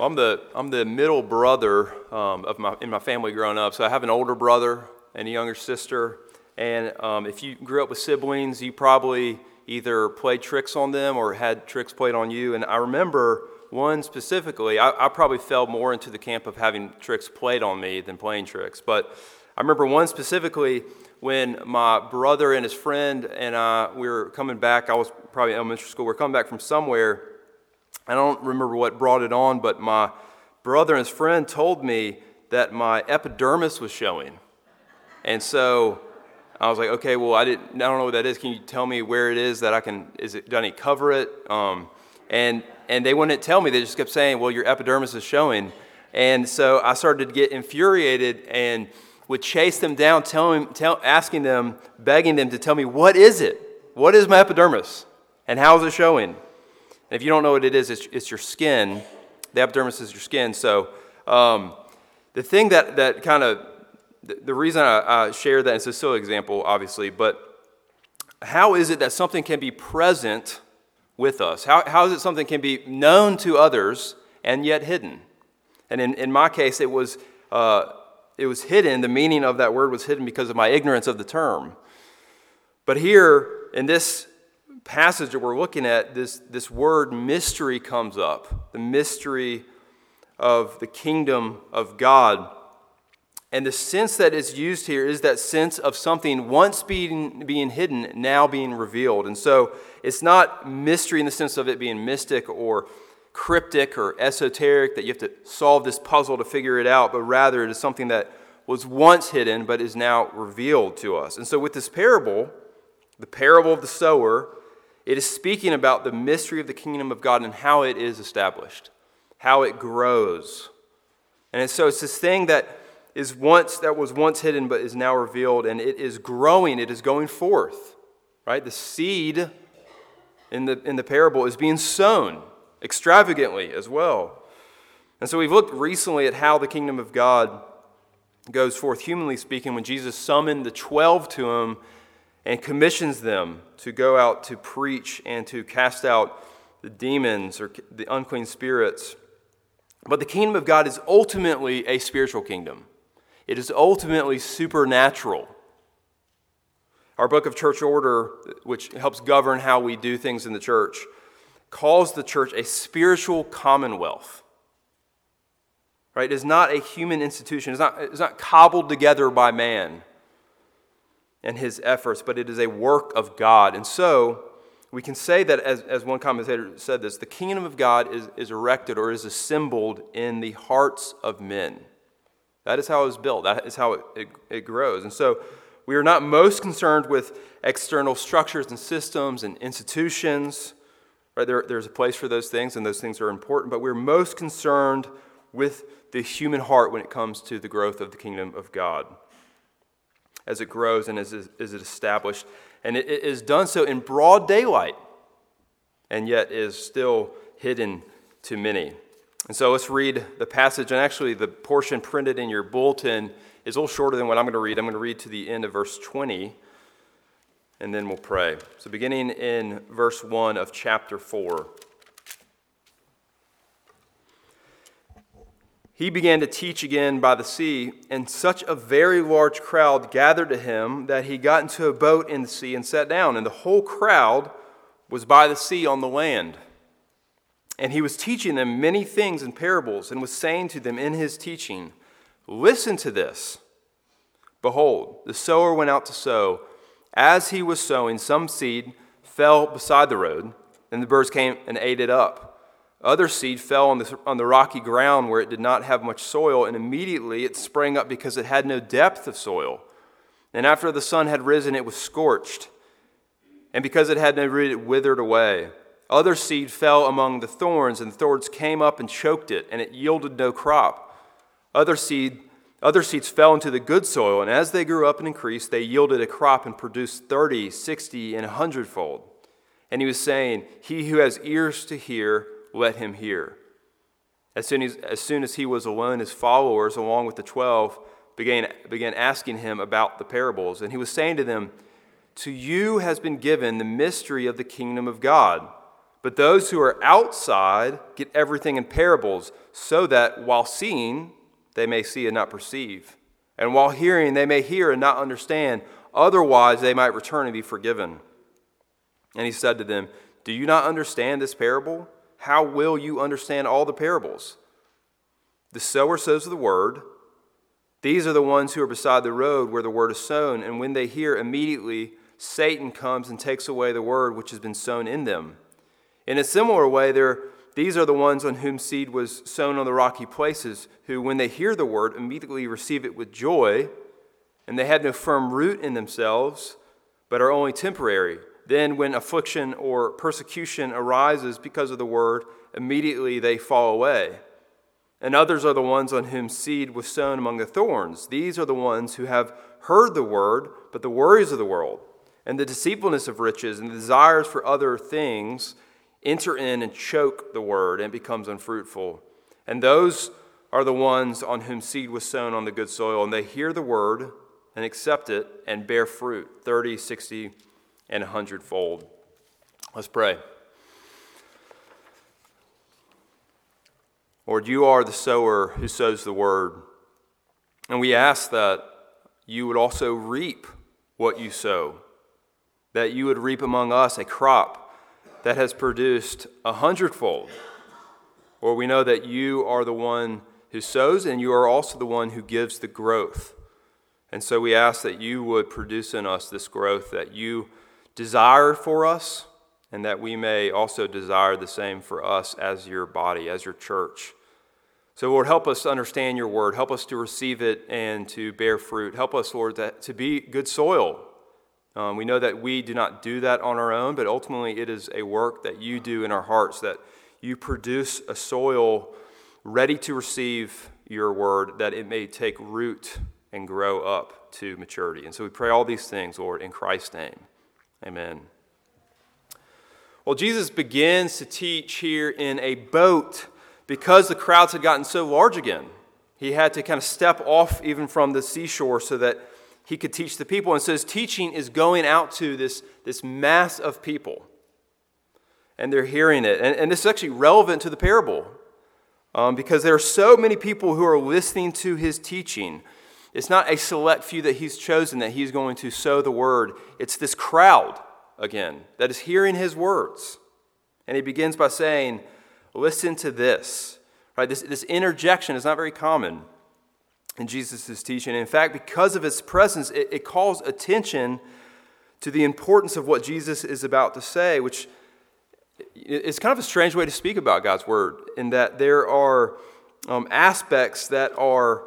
Well, I'm the middle brother in my family growing up. So I have an older brother and a younger sister. And if you grew up with siblings, you probably either played tricks on them or had tricks played on you. And I remember one specifically. I probably fell more into the camp of having tricks played on me than playing tricks. But I remember one specifically when my brother and his friend and we were coming back. I was probably in elementary school. We were coming back from somewhere. I don't remember what brought it on, but my brother and his friend told me that my epidermis was showing. And so I was like, okay, well, I don't know what that is. Can you tell me where it is that I can, do I need to cover it? And they wouldn't tell me. They just kept saying, well, your epidermis is showing. And so I started to get infuriated and would chase them down, asking them, begging them to tell me, what is it? What is my epidermis? And how is it showing? And if you don't know what it is, it's your skin. The epidermis is your skin. So the thing that kind of, the reason I share that, it's a silly example, obviously, but how is it that something can be present with us? How is it something can be known to others and yet hidden? And in my case, it was hidden. The meaning of that word was hidden because of my ignorance of the term. But here, in this passage that we're looking at, this word mystery comes up. The mystery of the kingdom of God. And the sense that is used here is that sense of something once being hidden, now being revealed. And so it's not mystery in the sense of it being mystic or cryptic or esoteric, that you have to solve this puzzle to figure it out, but rather it is something that was once hidden but is now revealed to us. And so with this parable, the parable of the sower, it is speaking about the mystery of the kingdom of God and how it is established, how it grows. And so it's this thing that was once hidden but is now revealed, and it is growing, it is going forth. Right? The seed in the parable is being sown extravagantly as well. And so we've looked recently at how the kingdom of God goes forth, humanly speaking, when Jesus summoned the 12 to him and commissions them to go out to preach and to cast out the demons or the unclean spirits. But the kingdom of God is ultimately a spiritual kingdom. It is ultimately supernatural. Our book of church order, which helps govern how we do things in the church, calls the church a spiritual commonwealth. Right? It is not a human institution. It's not cobbled together by man and his efforts, but it is a work of God. And so we can say that, as one commentator said this, the kingdom of God is erected or is assembled in the hearts of men. That is how it was built. That is how it grows. And so we are not most concerned with external structures and systems and institutions. Right? There's a place for those things, and those things are important, but we're most concerned with the human heart when it comes to the growth of the kingdom of God, as it grows and as it established. And it is done so in broad daylight, and yet is still hidden to many. And so let's read the passage, and actually the portion printed in your bulletin is a little shorter than what I'm going to read. I'm going to read to the end of verse 20, and then we'll pray. So beginning in verse 1 of chapter 4. He began to teach again by the sea, and such a very large crowd gathered to him that he got into a boat in the sea and sat down, and the whole crowd was by the sea on the land. And he was teaching them many things in parables, and was saying to them in his teaching, "Listen to this. Behold, the sower went out to sow. As he was sowing, some seed fell beside the road, and the birds came and ate it up. Other seed fell on the rocky ground where it did not have much soil, and immediately it sprang up because it had no depth of soil. And after the sun had risen, it was scorched, and because it had no root, it withered away. Other seed fell among the thorns, and the thorns came up and choked it, and it yielded no crop. Other seeds fell into the good soil, and as they grew up and increased, they yielded a crop and produced 30, 60, and 100-fold. And he was saying, He who has ears to hear, let him hear. As soon as he was alone, his followers, along with the 12, began asking him about the parables. And he was saying to them, To you has been given the mystery of the kingdom of God, But those who are outside get everything in parables, so that while seeing, they may see and not perceive. And while hearing, they may hear and not understand. Otherwise, they might return and be forgiven. And he said to them, do you not understand this parable? How will you understand all the parables? The sower sows the word. These are the ones who are beside the road where the word is sown. And when they hear, immediately Satan comes and takes away the word which has been sown in them. In a similar way, these are the ones on whom seed was sown on the rocky places, who, when they hear the word, immediately receive it with joy, and they have no firm root in themselves, but are only temporary. Then, when affliction or persecution arises because of the word, immediately they fall away. And others are the ones on whom seed was sown among the thorns. These are the ones who have heard the word, but the worries of the world, and the deceitfulness of riches, and the desires for other things enter in and choke the word, and it becomes unfruitful. And those are the ones on whom seed was sown on the good soil, and they hear the word and accept it and bear fruit, 30, 60, and 100-fold. Let's pray. Lord, you are the sower who sows the word, and we ask that you would also reap what you sow, that you would reap among us a crop that has produced 100-fold. Or we know that you are the one who sows, and you are also the one who gives the growth. And so we ask that you would produce in us this growth that you desire for us, and that we may also desire the same for us as your body, as your church. So Lord, help us to understand your word. Help us to receive it and to bear fruit. Help us, Lord, to be good soil. We know that we do not do that on our own, but ultimately it is a work that you do in our hearts, that you produce a soil ready to receive your word, that it may take root and grow up to maturity. And so we pray all these things, Lord, in Christ's name. Amen. Well, Jesus begins to teach here in a boat because the crowds had gotten so large again. He had to kind of step off even from the seashore so that he could teach the people. And so his teaching is going out to this mass of people. And they're hearing it. And this is actually relevant to the parable because there are so many people who are listening to his teaching. It's not a select few that he's chosen that he's going to sow the word. It's this crowd, again, that is hearing his words. And he begins by saying, listen to this. Right? This interjection is not very common in Jesus' teaching. In fact, because of its presence, it calls attention to the importance of what Jesus is about to say, which is kind of a strange way to speak about God's word, in that there are aspects that are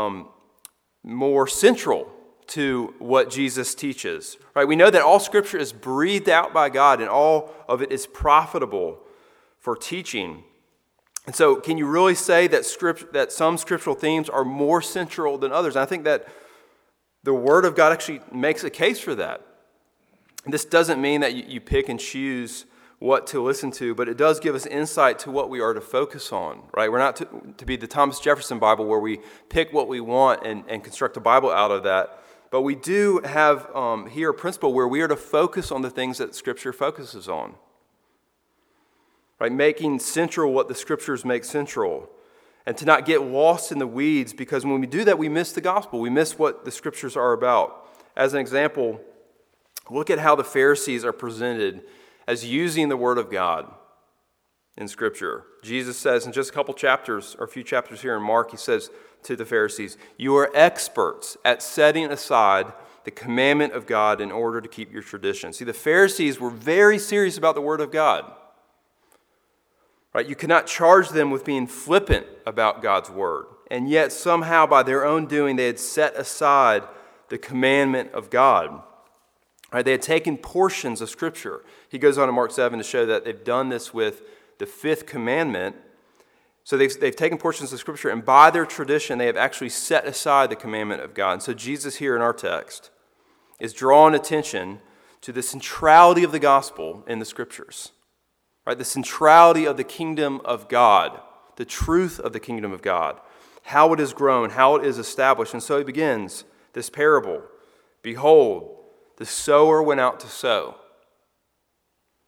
more central to what Jesus teaches. Right? We know that all Scripture is breathed out by God, and all of it is profitable for teaching. And so can you really say that some scriptural themes are more central than others? And I think that the Word of God actually makes a case for that. And this doesn't mean that you pick and choose what to listen to, but it does give us insight to what we are to focus on, right? We're not to be the Thomas Jefferson Bible where we pick what we want and construct a Bible out of that. But we do have here a principle where we are to focus on the things that Scripture focuses on. Right, making central what the Scriptures make central, and to not get lost in the weeds, because when we do that, we miss the gospel. We miss what the Scriptures are about. As an example, look at how the Pharisees are presented as using the Word of God in Scripture. Jesus says in just a couple chapters, or a few chapters here in Mark, he says to the Pharisees, you are experts at setting aside the commandment of God in order to keep your tradition. See, the Pharisees were very serious about the Word of God. Right? You cannot charge them with being flippant about God's word. And yet somehow by their own doing they had set aside the commandment of God. Right? They had taken portions of Scripture. He goes on in Mark 7 to show that they've done this with the fifth commandment. So they've taken portions of Scripture, and by their tradition they have actually set aside the commandment of God. And so Jesus here in our text is drawing attention to the centrality of the gospel in the Scriptures. Right, the centrality of the kingdom of God, the truth of the kingdom of God, how it has grown, how it is established. And so he begins this parable. Behold, the sower went out to sow.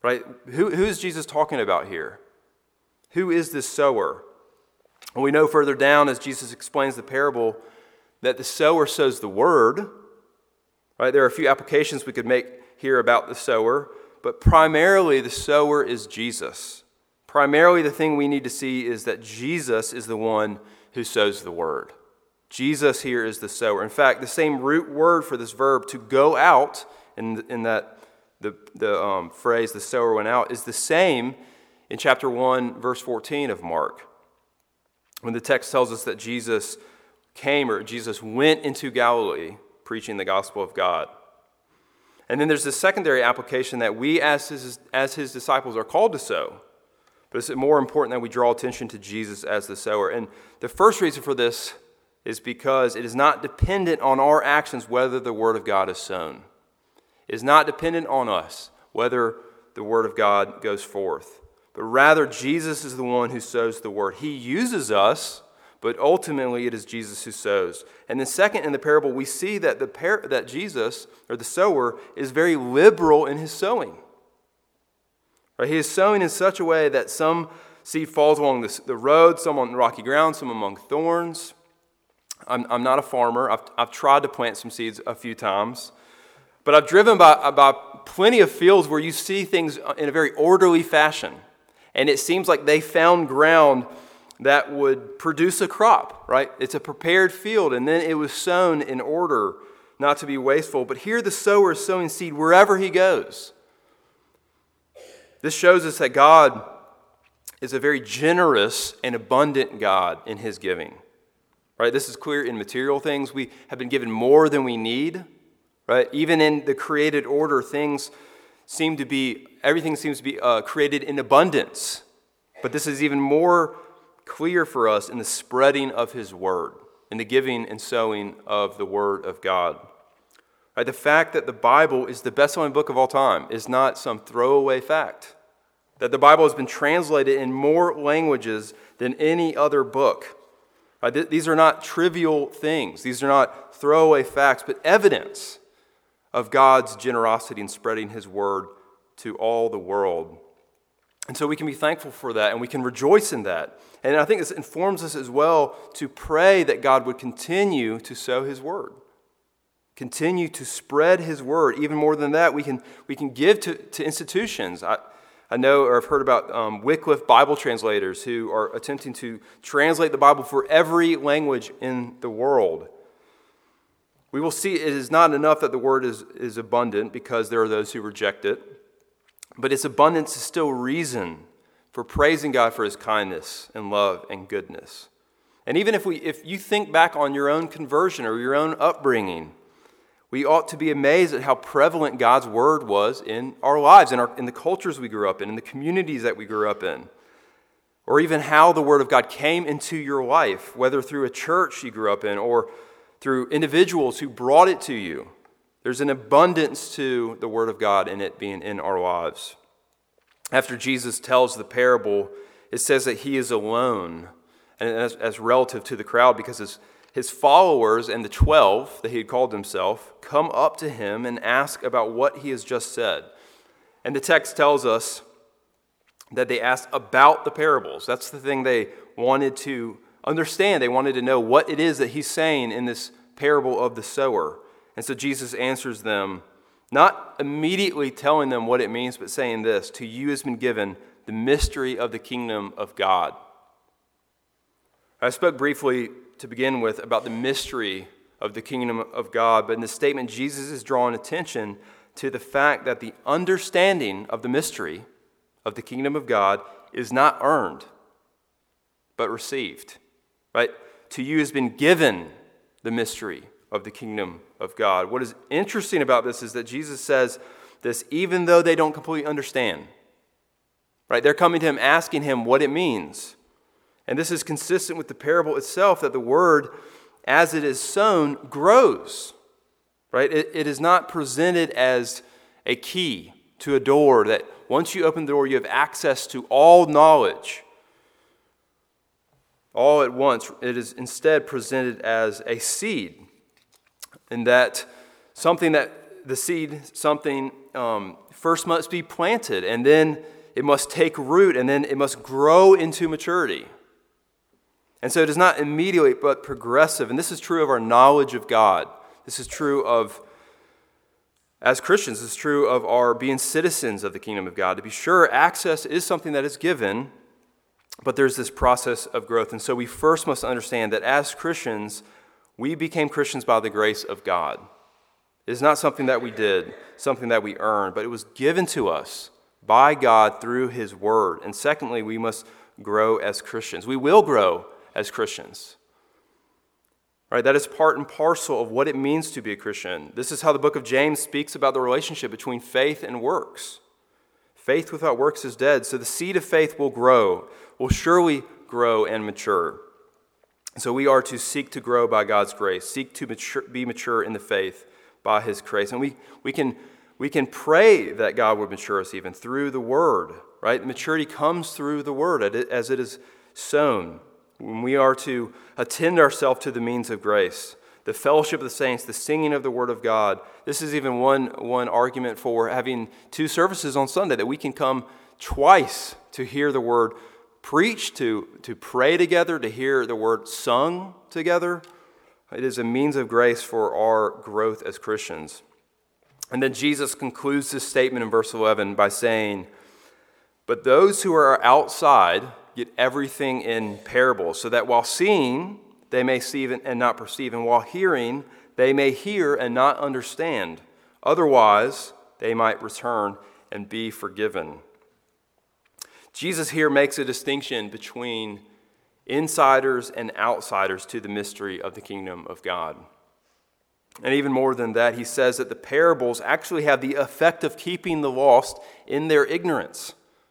right? Who is Jesus talking about here? Who is this sower? And we know further down as Jesus explains the parable that the sower sows the word, right? There are a few applications we could make here about the sower, but primarily the sower is Jesus. Primarily the thing we need to see is that Jesus is the one who sows the word. Jesus here is the sower. In fact, the same root word for this verb to go out, in that the phrase the sower went out, is the same in chapter 1, verse 14 of Mark, when the text tells us that Jesus came, or Jesus went into Galilee preaching the gospel of God. And then there's this secondary application that we as his disciples are called to sow. But it's more important that we draw attention to Jesus as the sower. And the first reason for this is because it is not dependent on our actions whether the word of God is sown. It is not dependent on us whether the word of God goes forth. But rather, Jesus is the one who sows the word. He uses us, but ultimately it is Jesus who sows. And then second, in the parable, we see that that Jesus, or the sower, is very liberal in his sowing. Right? He is sowing in such a way that some seed falls along the road, some on rocky ground, some among thorns. I'm not a farmer. I've tried to plant some seeds a few times. But I've driven by plenty of fields where you see things in a very orderly fashion. And it seems like they found ground that would produce a crop, right? It's a prepared field, and then it was sown in order not to be wasteful. But here the sower is sowing seed wherever he goes. This shows us that God is a very generous and abundant God in his giving. Right? This is clear in material things. We have been given more than we need. Right? Even in the created order, everything seems to be created in abundance. But this is even more clear for us in the spreading of his word, in the giving and sowing of the word of God. Right? The fact that the Bible is the best-selling book of all time is not some throwaway fact. That the Bible has been translated in more languages than any other book. Right? These are not trivial things. These are not throwaway facts, but evidence of God's generosity in spreading his word to all the world. And so we can be thankful for that, and we can rejoice in that. And I think this informs us as well to pray that God would continue to sow his word. Continue to spread his word. Even more than that, we can give to institutions. I know, or I've heard about Wycliffe Bible translators who are attempting to translate the Bible for every language in the world. We will see it is not enough that the word is abundant because there are those who reject it, but its abundance is still reason for praising God for his kindness and love and goodness. And even if you think back on your own conversion or your own upbringing, we ought to be amazed at how prevalent God's word was in our lives, in the cultures we grew up in the communities that we grew up in, or even how the word of God came into your life, whether through a church you grew up in or through individuals who brought it to you. There's an abundance to the word of God in it being in our lives. After Jesus tells the parable, it says that he is alone, and as relative to the crowd, because his followers and the 12 that he had called himself come up to him and ask about what he has just said. And the text tells us that they asked about the parables. That's the thing they wanted to understand. They wanted to know what it is that he's saying in this parable of the sower. And so Jesus answers them, not immediately telling them what it means, but saying this: to you has been given the mystery of the kingdom of God. I spoke briefly to begin with about the mystery of the kingdom of God, but in this statement, Jesus is drawing attention to the fact that the understanding of the mystery of the kingdom of God is not earned, but received. Right? To you has been given the mystery of the kingdom of God. What is interesting about this is that Jesus says this even though they don't completely understand. Right? They're coming to him asking him what it means. And this is consistent with the parable itself, that the word, as it is sown, grows. Right? It is not presented as a key to a door that once you open the door, you have access to all knowledge. All at once, it is instead presented as a seed, and that something that the seed, something first must be planted, and then it must take root, and then it must grow into maturity. And so it is not immediate, but progressive. And this is true of our knowledge of God. This is true of, as Christians, it's true of our being citizens of the kingdom of God. To be sure, access is something that is given, but there's this process of growth. And so we first must understand that as Christians, we became Christians by the grace of God. It is not something that we did, something that we earned, but it was given to us by God through His Word. And secondly, we must grow as Christians. We will grow as Christians. Right? That is part and parcel of what it means to be a Christian. This is how the book of James speaks about the relationship between faith and works. Faith without works is dead. So the seed of faith will surely grow and mature. So we are to seek to grow by God's grace, seek to be mature in the faith by His grace. And we can pray that God would mature us even through the Word. Right? Maturity comes through the Word as it is sown. When we are to attend ourselves to the means of grace, the fellowship of the saints, the singing of the Word of God. This is even one argument for having 2 services on Sunday, that we can come twice to hear the Word preached, to pray together, to hear the Word sung together. It is a means of grace for our growth as Christians. And then Jesus concludes this statement in verse 11 by saying, "But those who are outside get everything in parables, so that while seeing, they may see and not perceive, and while hearing, they may hear and not understand. Otherwise, they might return and be forgiven." Jesus here makes a distinction between insiders and outsiders to the mystery of the kingdom of God. And even more than that, he says that the parables actually have the effect of keeping the lost in their ignorance.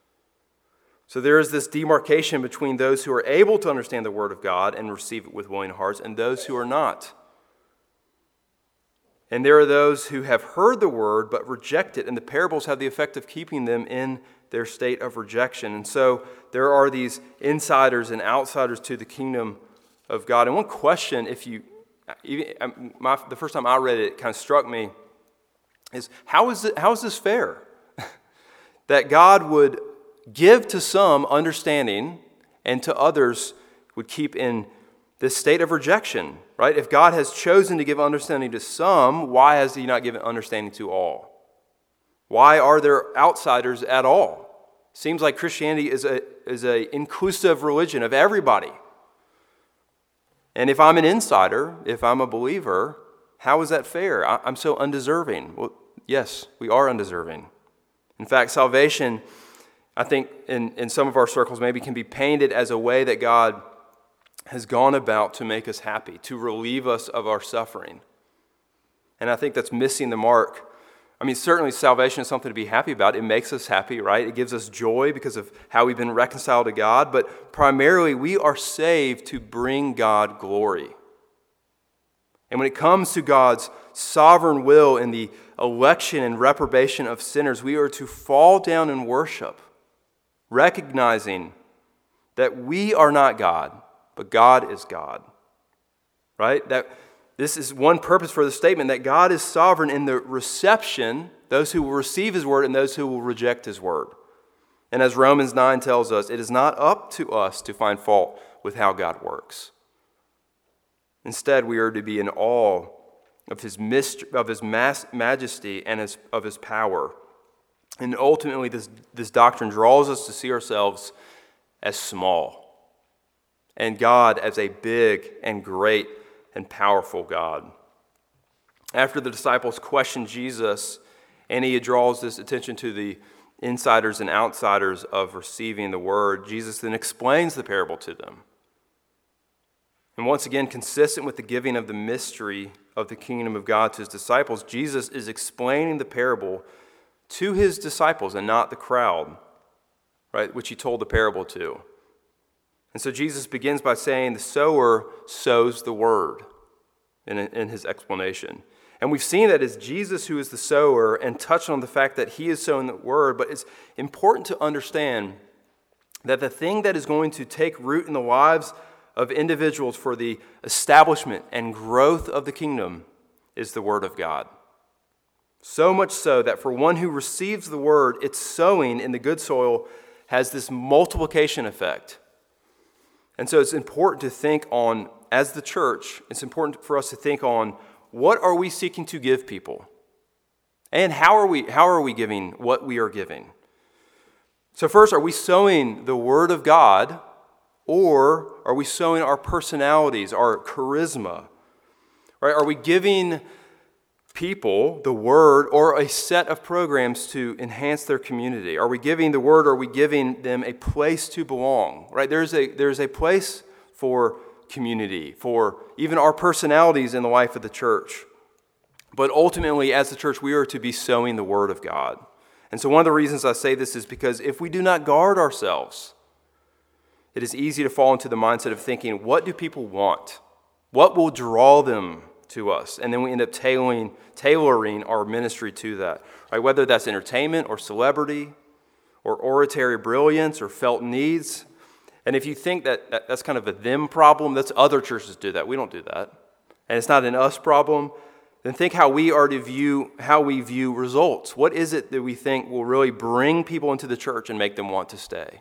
So there is this demarcation between those who are able to understand the Word of God and receive it with willing hearts and those who are not. And there are those who have heard the Word but reject it, and the parables have the effect of keeping them in their state of rejection. And so there are these insiders and outsiders to the kingdom of God. And one question, the first time I read it, it kind of struck me, is how is this fair? That God would give to some understanding and to others would keep in this state of rejection, right? If God has chosen to give understanding to some, why has He not given understanding to all? Why are there outsiders at all? Seems like Christianity is a inclusive religion of everybody. And if I'm an insider, if I'm a believer, how is that fair? I'm so undeserving. Well, yes, we are undeserving. In fact, salvation, I think in some of our circles maybe can be painted as a way that God has gone about to make us happy, to relieve us of our suffering. And I think that's missing the mark. I mean, certainly salvation is something to be happy about. It makes us happy, right? It gives us joy because of how we've been reconciled to God. But primarily, we are saved to bring God glory. And when it comes to God's sovereign will in the election and reprobation of sinners, we are to fall down and worship, recognizing that we are not God, but God is God. Right? That this is one purpose for the statement, that God is sovereign in the reception, those who will receive His word and those who will reject His word. And as Romans 9 tells us, it is not up to us to find fault with how God works. Instead, we are to be in awe of His majesty and of His power. And ultimately, this doctrine draws us to see ourselves as small, and God as a big and great and powerful God. After the disciples question Jesus, and He draws this attention to the insiders and outsiders of receiving the word, Jesus then explains the parable to them. And once again, consistent with the giving of the mystery of the kingdom of God to His disciples, Jesus is explaining the parable to His disciples and not the crowd, right, which He told the parable to. And so Jesus begins by saying the sower sows the word in His explanation. And we've seen that it's Jesus who is the sower and touched on the fact that He is sowing the word, but it's important to understand that the thing that is going to take root in the lives of individuals for the establishment and growth of the kingdom is the word of God. So much so that for one who receives the word, its sowing in the good soil has this multiplication effect. And so it's important to think on, as the church, it's important for us to think on what are we seeking to give people? And how are we giving what we are giving? So first, are we sowing the word of God, or are we sowing our personalities, our charisma? Right? Are we giving people the word or a set of programs to enhance their community? Are we giving the word, or are we giving them a place to belong? Right? There's a place for community, for even our personalities in the life of the church. But ultimately, as the church, we are to be sowing the word of God. And so one of the reasons I say this is because if we do not guard ourselves, it is easy to fall into the mindset of thinking, what do people want? What will draw them to us? And then we end up tailoring our ministry to that. Right? Whether that's entertainment or celebrity or oratory brilliance or felt needs. And if you think that that's kind of a them problem, that's other churches do that. We don't do that. And it's not an us problem. Then think how we view results. What is it that we think will really bring people into the church and make them want to stay?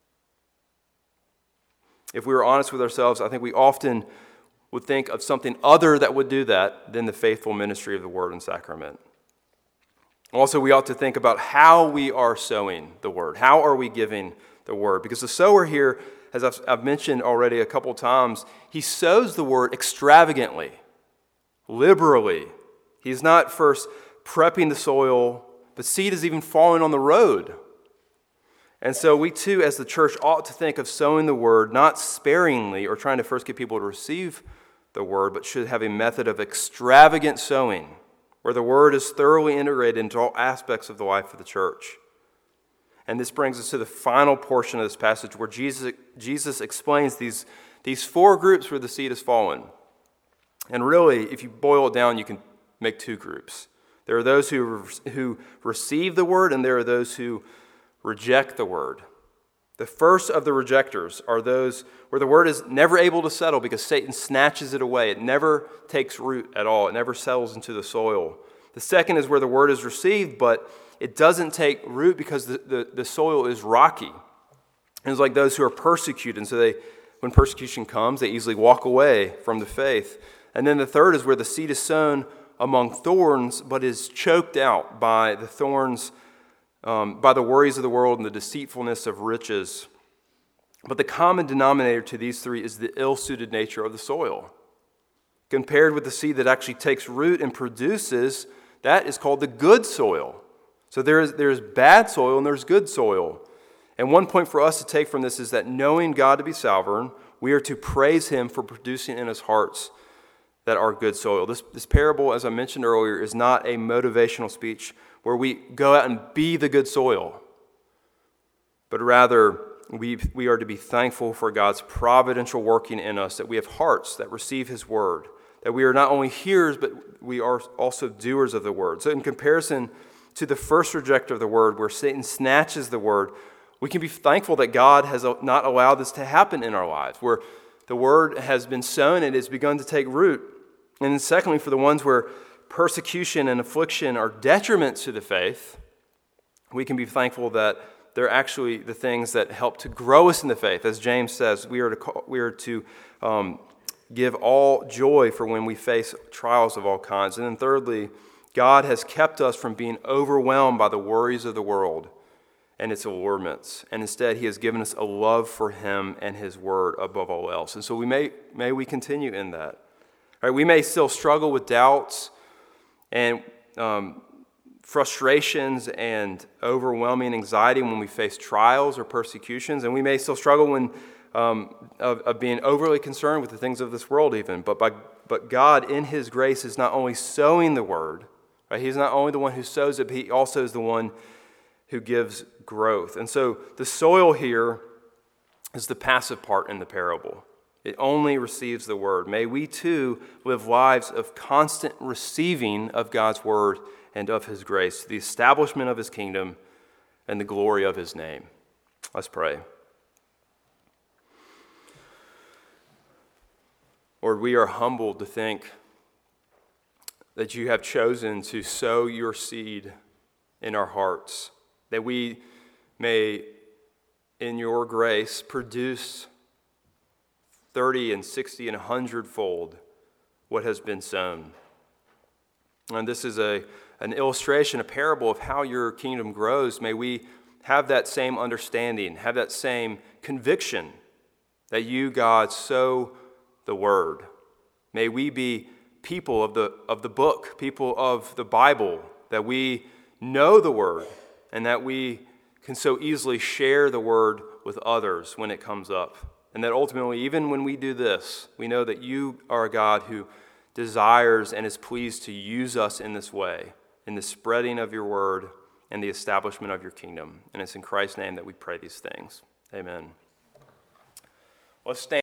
If we were honest with ourselves, I think we often would think of something other that would do that than the faithful ministry of the word and sacrament. Also, we ought to think about how we are sowing the word. How are we giving the word? Because the sower here, as I've mentioned already a couple times, he sows the word extravagantly, liberally. He's not first prepping the soil, but seed is even falling on the road. And so we too, as the church, ought to think of sowing the word not sparingly or trying to first get people to receive the word, but should have a method of extravagant sowing, where the word is thoroughly integrated into all aspects of the life of the church. And this brings us to the final portion of this passage where Jesus explains these four groups where the seed has fallen. And really, if you boil it down, you can make two groups. There are those who receive the word, and there are those who reject the word. The first of the rejectors are those where the word is never able to settle because Satan snatches it away. It never takes root at all. It never settles into the soil. The second is where the word is received, but it doesn't take root because the soil is rocky. And it's like those who are persecuted. And so when persecution comes, they easily walk away from the faith. And then the third is where the seed is sown among thorns, but is choked out by the thorns, by the worries of the world and the deceitfulness of riches. But the common denominator to these three is the ill-suited nature of the soil. Compared with the seed that actually takes root and produces, that is called the good soil. So there's bad soil and there's good soil. And one point for us to take from this is that knowing God to be sovereign, we are to praise Him for producing in His hearts that are good soil. This parable, as I mentioned earlier, is not a motivational speech where we go out and be the good soil, but rather we are to be thankful for God's providential working in us, that we have hearts that receive His word, that we are not only hearers, but we are also doers of the word. So in comparison to the first rejecter of the word, where Satan snatches the word, we can be thankful that God has not allowed this to happen in our lives, where the word has been sown and has begun to take root. And then secondly, for the ones where persecution and affliction are detriments to the faith, we can be thankful that they're actually the things that help to grow us in the faith. As James says, we are to give all joy for when we face trials of all kinds. And then thirdly, God has kept us from being overwhelmed by the worries of the world and its allurements. And instead, He has given us a love for Him and His word above all else. And so may we continue in that. All right, we may still struggle with doubts and frustrations and overwhelming anxiety when we face trials or persecutions, and we may still struggle when of being overly concerned with the things of this world even. But God, in His grace, is not only sowing the word, right? He's not only the one who sows it, but He also is the one who gives growth. And so the soil here is the passive part in the parable. It only receives the word. May we too live lives of constant receiving of God's word and of His grace, the establishment of His kingdom and the glory of His name. Let's pray. Lord, we are humbled to think that you have chosen to sow your seed in our hearts, that we may, in your grace, produce 30 and 60 and 100-fold what has been sown. And this is an illustration, a parable of how your kingdom grows. May we have that same understanding, have that same conviction that you, God, sow the word. May we be people of the book, people of the Bible, that we know the word and that we can so easily share the word with others when it comes up. And that ultimately, even when we do this, we know that you are a God who desires and is pleased to use us in this way, in the spreading of your word and the establishment of your kingdom. And it's in Christ's name that we pray these things. Amen. Let's stand.